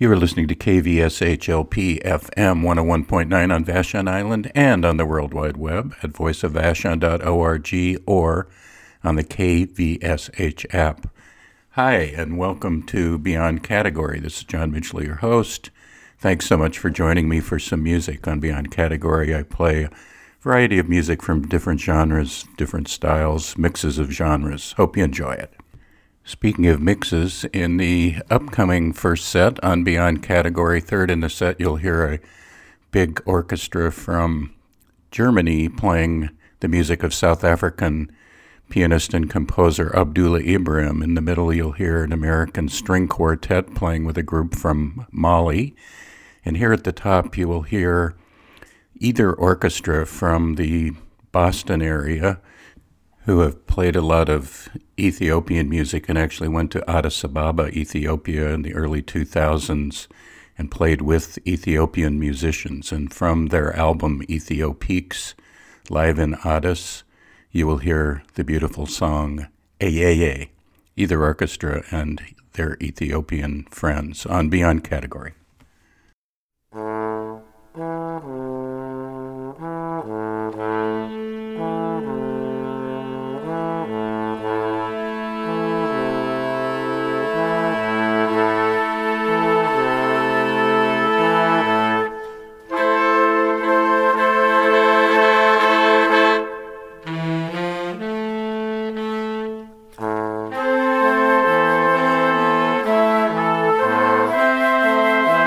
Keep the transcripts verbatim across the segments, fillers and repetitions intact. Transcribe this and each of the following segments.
You are listening to K V S H L P F M one oh one point nine on Vashon Island and on the World Wide Web at voice of vashon dot org or on the K V S H app. Hi, and welcome to Beyond Category. This is John Mitchell, your host. Thanks so much for joining me for some music on Beyond Category. I play a variety of music from different genres, different styles, mixes of genres. Hope you enjoy it. Speaking of mixes, in the upcoming first set on Beyond Category, third in the set, you'll hear a big orchestra from Germany playing the music of South African pianist and composer Abdullah Ibrahim. In the middle, you'll hear an American string quartet playing with a group from Mali. And here at the top, you will hear either orchestra from the Boston area who have played a lot of Ethiopian music and actually went to Addis Ababa, Ethiopia in the early two thousands and played with Ethiopian musicians. And from their album Ethiopiques, Live in Addis, you will hear the beautiful song Ayeye, either orchestra and their Ethiopian friends on Beyond Category. Thank you.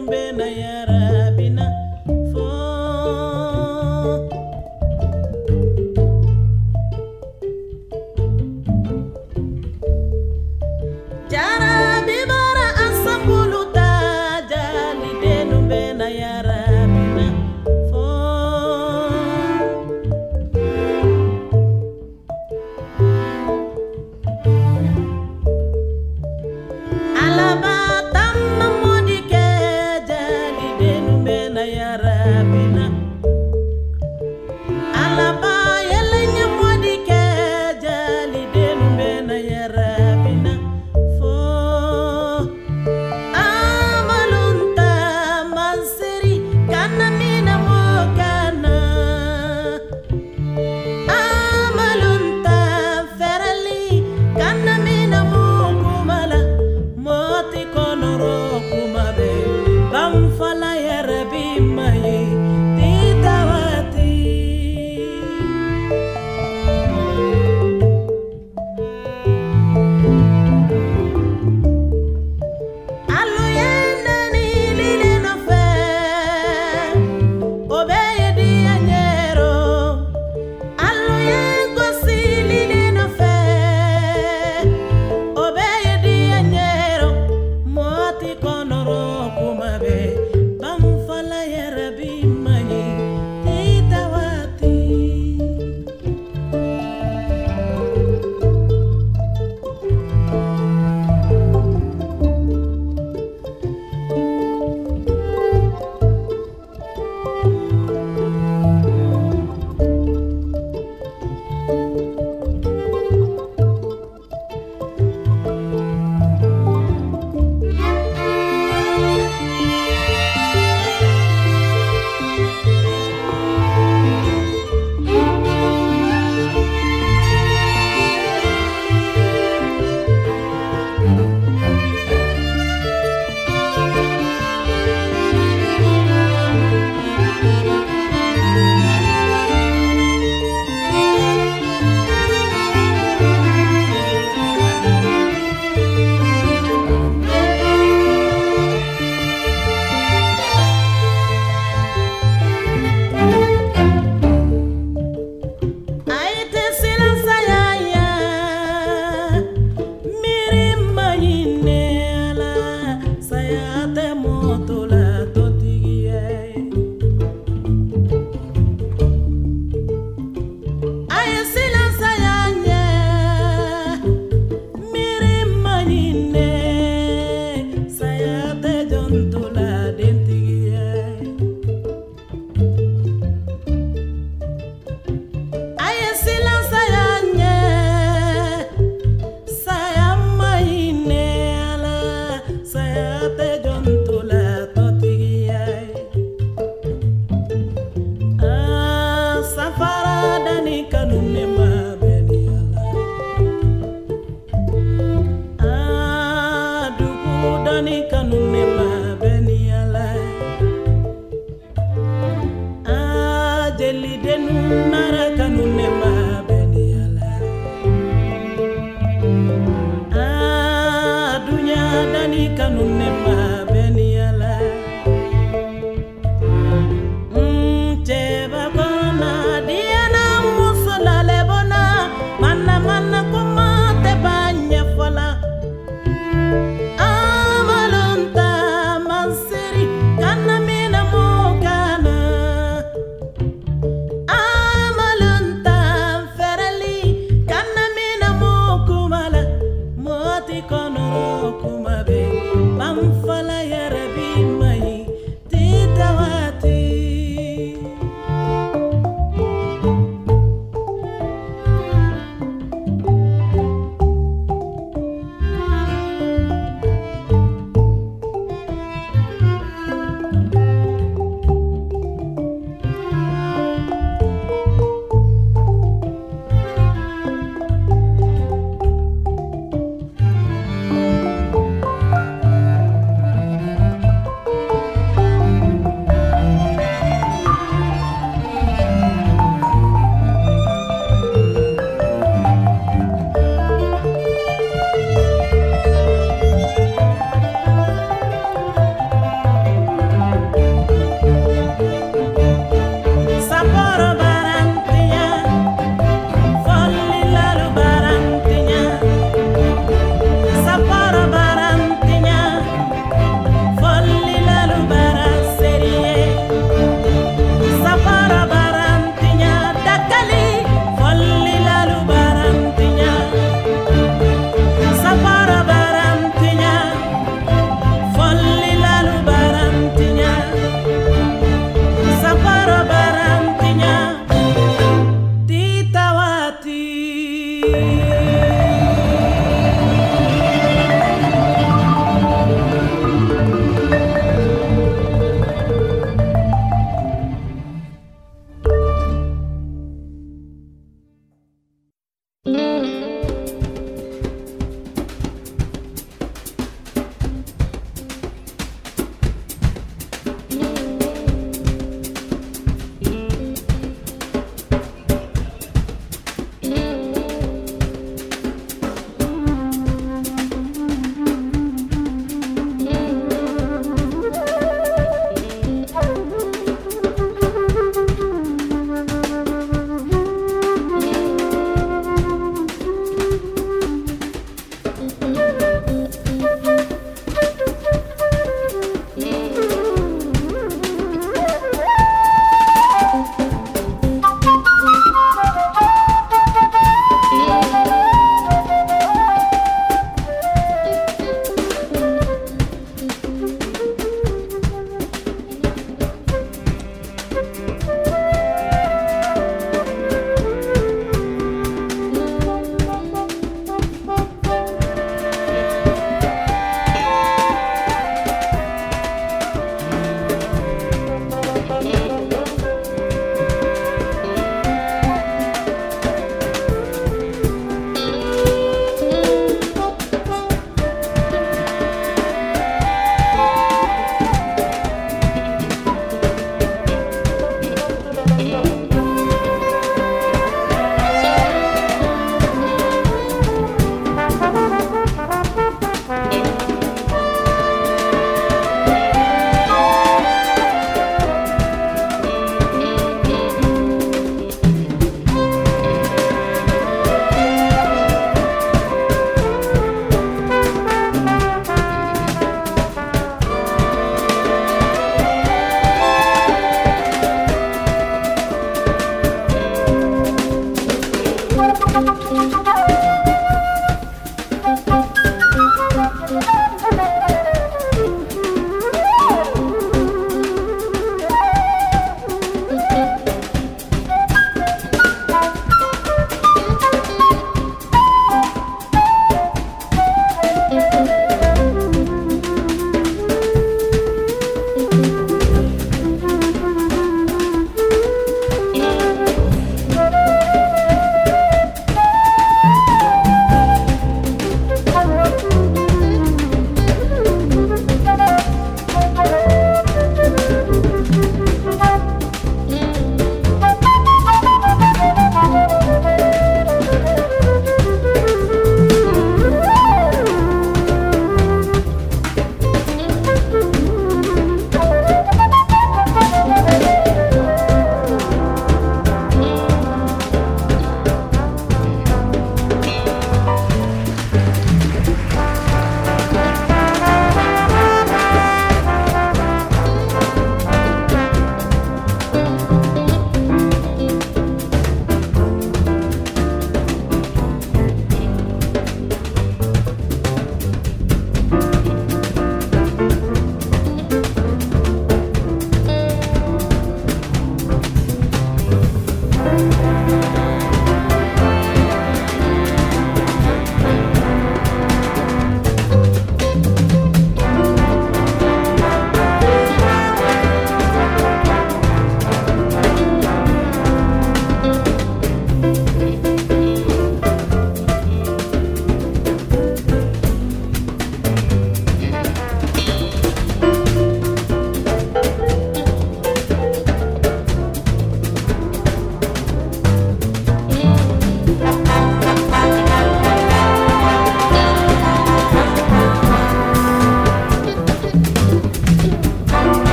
Alaba tamma modike jali de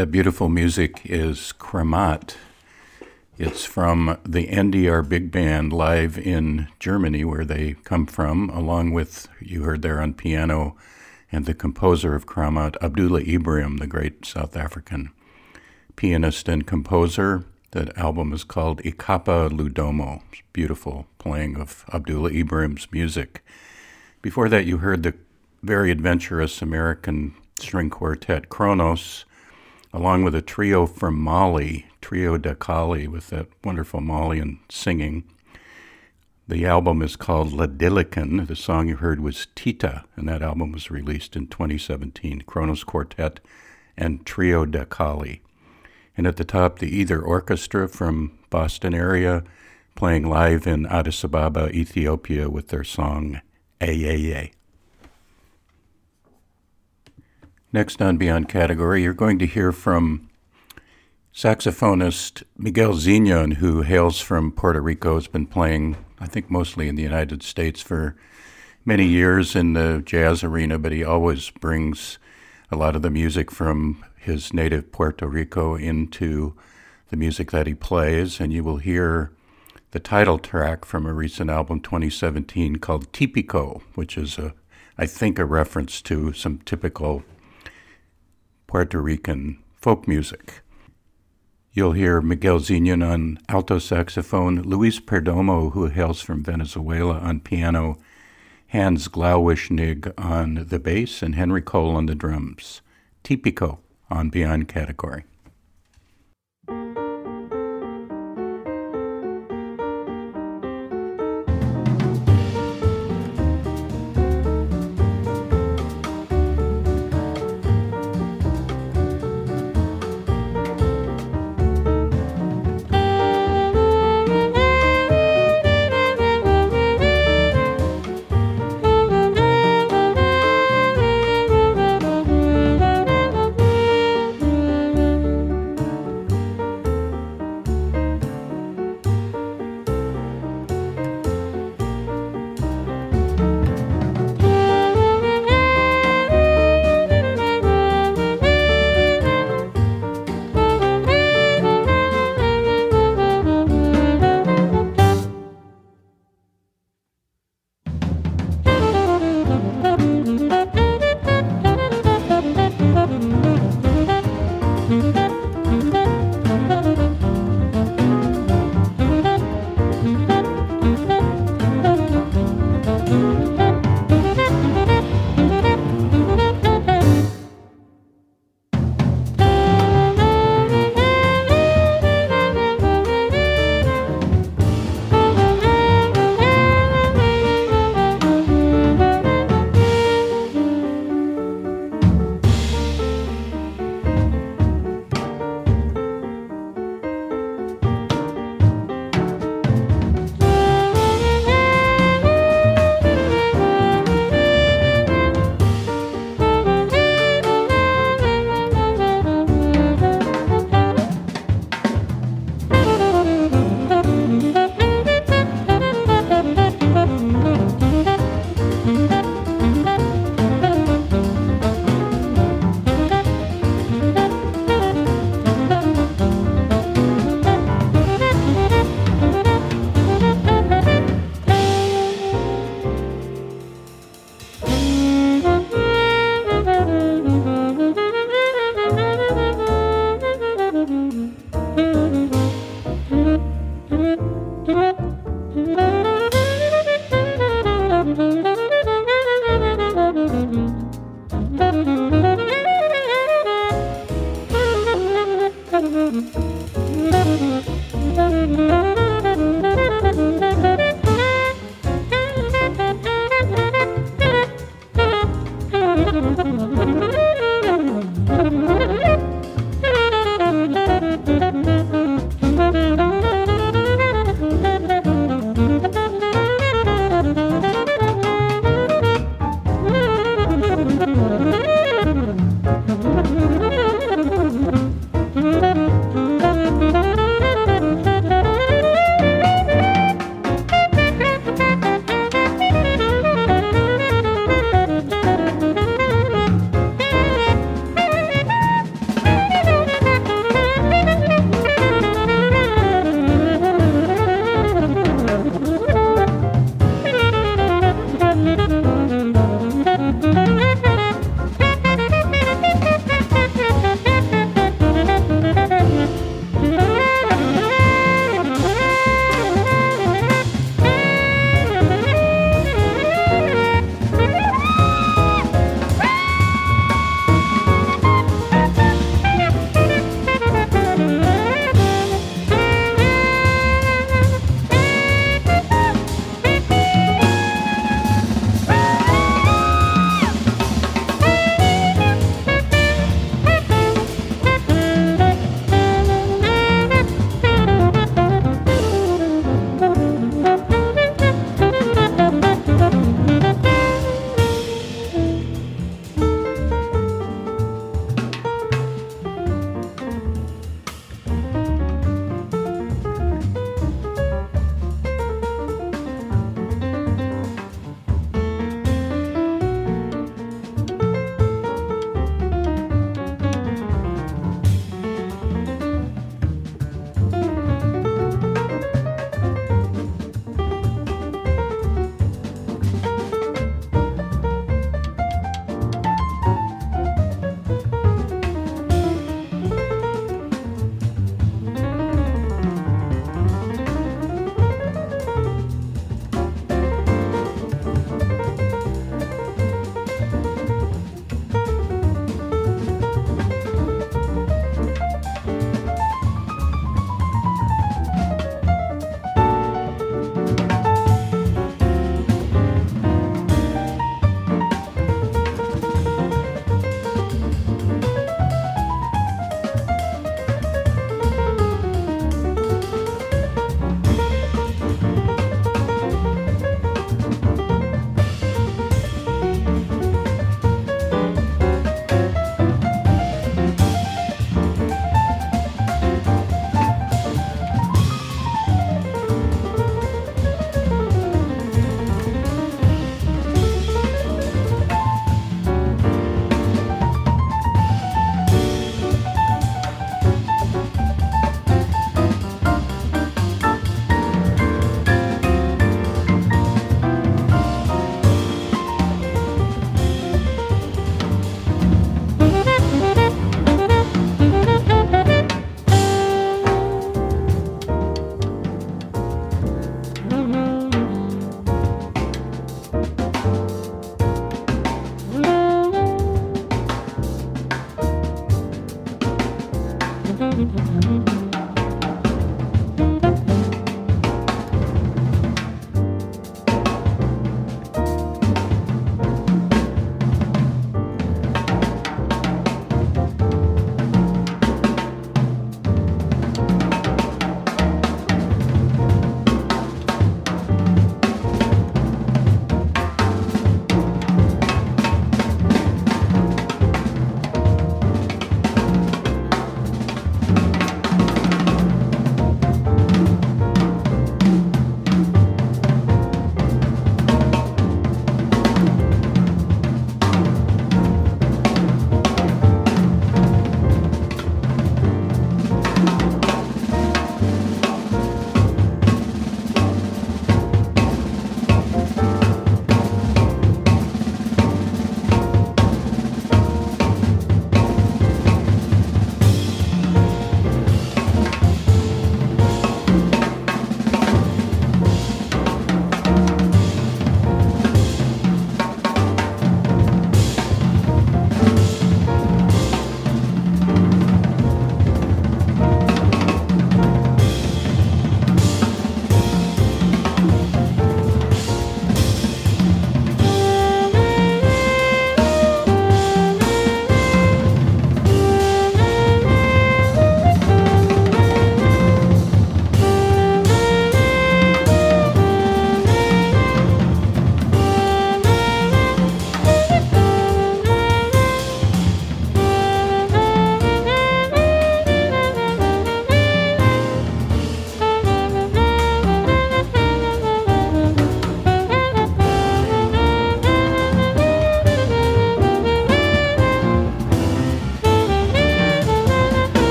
That beautiful music is Kramat. It's from the N D R Big Band live in Germany, where they come from, along with, you heard there on piano, and the composer of Kramat, Abdullah Ibrahim, the great South African pianist and composer. That album is called Ikapa Ludomo. Beautiful playing of Abdullah Ibrahim's music. Before that, you heard the very adventurous American string quartet Kronos, along with a trio from Mali, Trio da Kali, with that wonderful Malian singing. The album is called La Dilican. The song you heard was Tita, and that album was released in twenty seventeen. Kronos Quartet and Trio da Kali. And at the top, the Either Orchestra from Boston area, playing live in Addis Ababa, Ethiopia, with their song Ayeye. Next on Beyond Category, you're going to hear from saxophonist Miguel Zignon, who hails from Puerto Rico, has been playing, I think, mostly in the United States for many years in the jazz arena, but he always brings a lot of the music from his native Puerto Rico into the music that he plays, and you will hear the title track from a recent album, twenty seventeen, called Típico, which is, a, I think, a reference to some typical Puerto Rican folk music. You'll hear Miguel Zignon on alto saxophone, Luis Perdomo, who hails from Venezuela, on piano, Hans Glauwischnig on the bass, and Henry Cole on the drums. Típico on Beyond Category.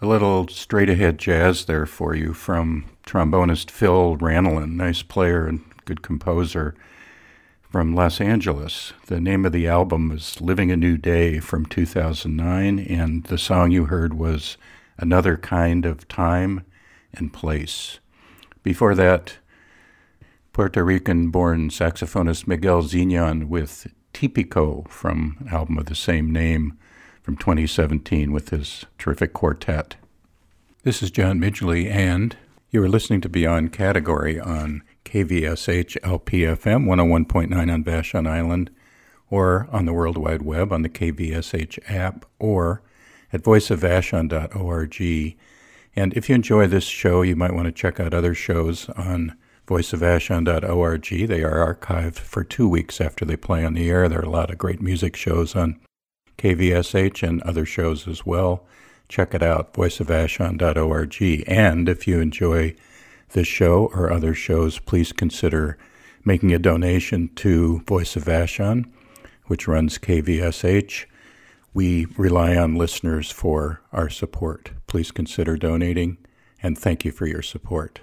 A little straight-ahead jazz there for you from trombonist Phil Ranelin, nice player and good composer from Los Angeles. The name of the album is Living a New Day from two thousand nine, and the song you heard was Another Kind of Time and Place. Before that, Puerto Rican-born saxophonist Miguel Zignon with Típico from an album of the same name from twenty seventeen with his terrific quartet. This is John Midgley, and you are listening to Beyond Category on K V S H L P F M one oh one point nine on Vashon Island, or on the World Wide Web on the K V S H app, or at voice of vashon dot org. And if you enjoy this show, you might want to check out other shows on voice of vashon dot org. They are archived for two weeks after they play on the air. There are a lot of great music shows on K V S H and other shows as well. Check it out, voice of vashon dot org. And if you enjoy this show or other shows, please consider making a donation to Voice of Vashon, which runs K V S H. We rely on listeners for our support. Please consider donating, and thank you for your support.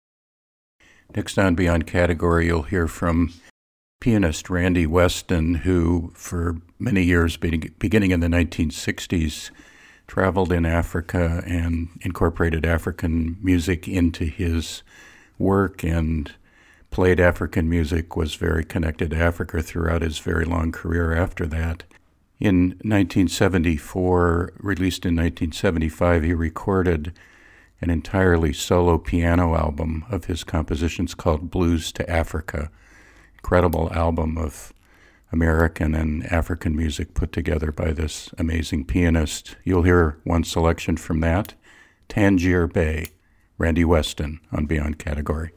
Next on Beyond Category, you'll hear from pianist Randy Weston, who for many years, beginning in the nineteen sixties, traveled in Africa and incorporated African music into his work and played African music, was very connected to Africa throughout his very long career after that. In nineteen seventy-four, released in nineteen seventy-five, he recorded an entirely solo piano album of his compositions called Blues to Africa. Incredible album of American and African music put together by this amazing pianist. You'll hear one selection from that, Tangier Bay, Randy Weston on Beyond Category.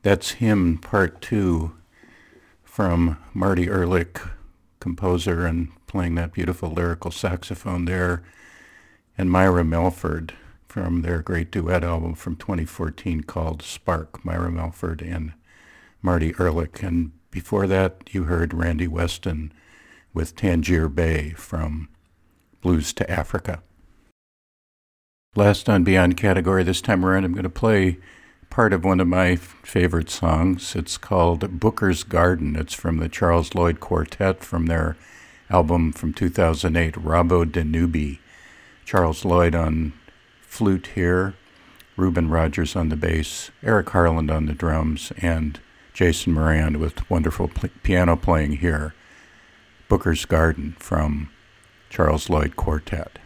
That's Hymn Part two from Marty Ehrlich, composer, and playing that beautiful lyrical saxophone there, and Myra Melford from their great duet album from twenty fourteen called Spark, Myra Melford and Marty Ehrlich. And before that, you heard Randy Weston with Tangier Bay from Blues to Africa. Last on Beyond Category this time around, I'm going to play part of one of my favorite songs. It's called Booker's Garden. It's from the Charles Lloyd Quartet from their album from two thousand eight, Rabo Danubi. Charles Lloyd on flute here, Reuben Rogers on the bass, Eric Harland on the drums, and Jason Moran with wonderful p- piano playing here. Booker's Garden from Charles Lloyd Quartet.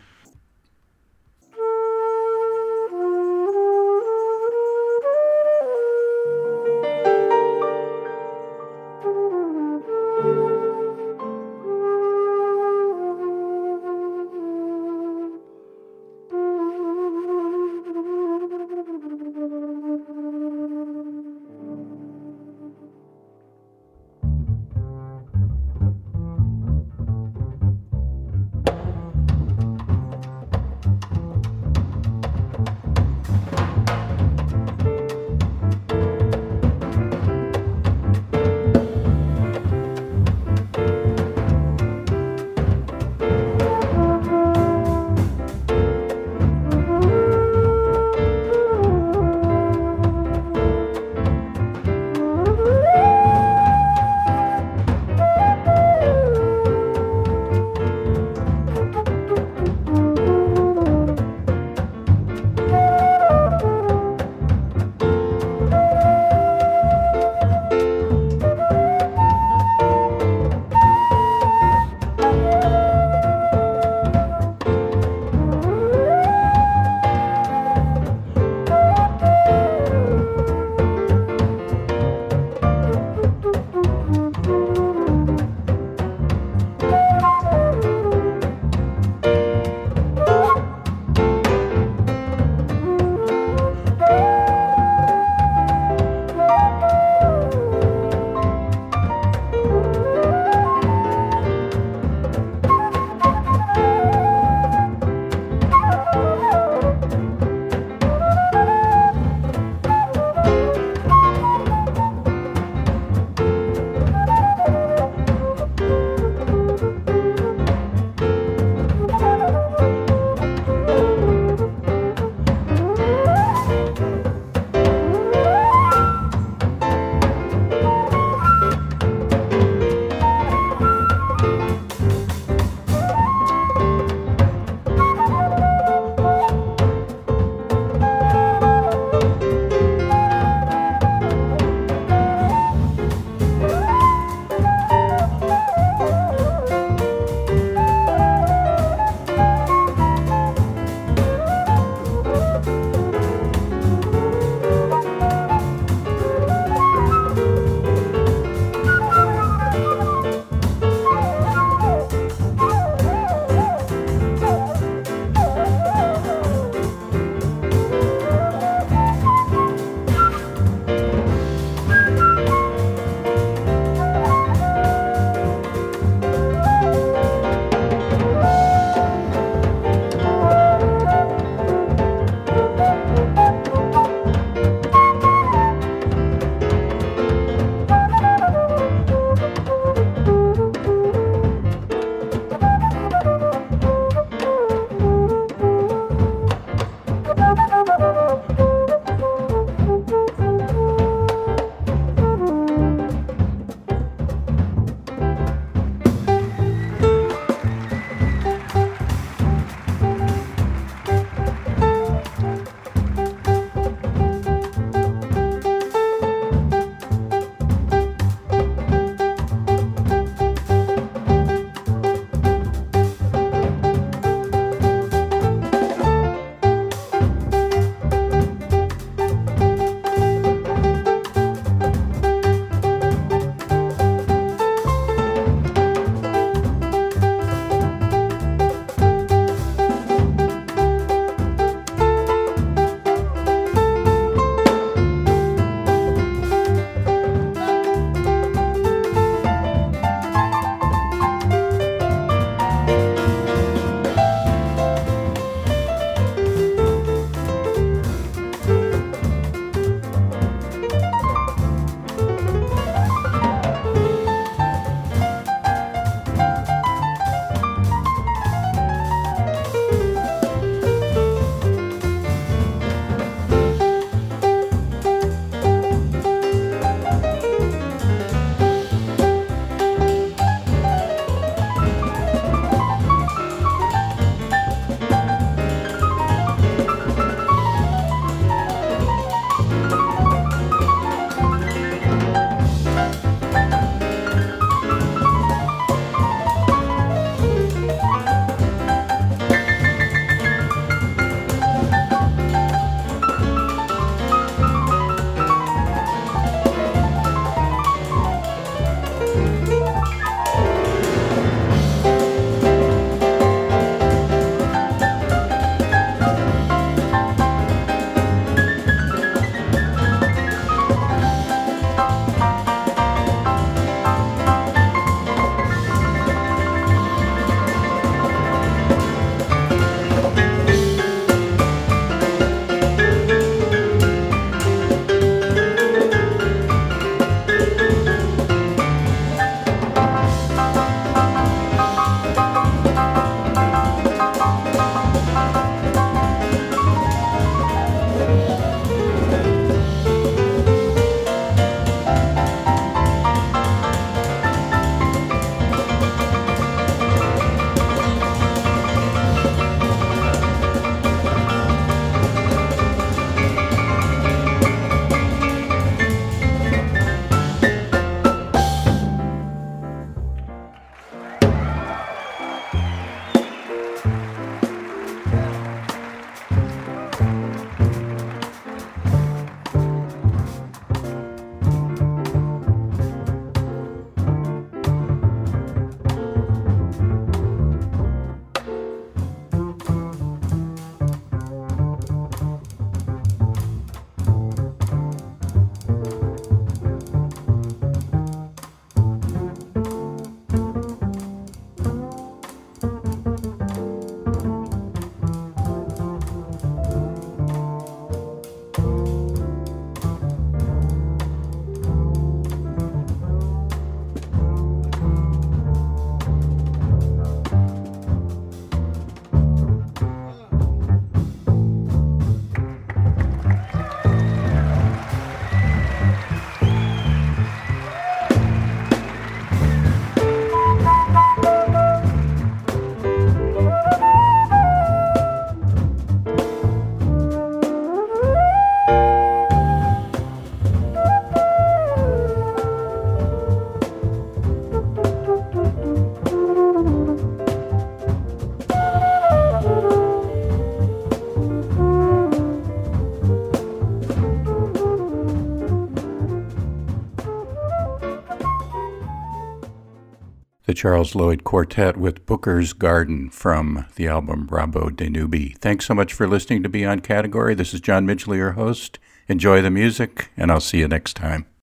the Charles Lloyd Quartet with Booker's Garden from the album Bravo Denubi. Thanks so much for listening to Beyond Category. This is John Midgley, your host. Enjoy the music, and I'll see you next time.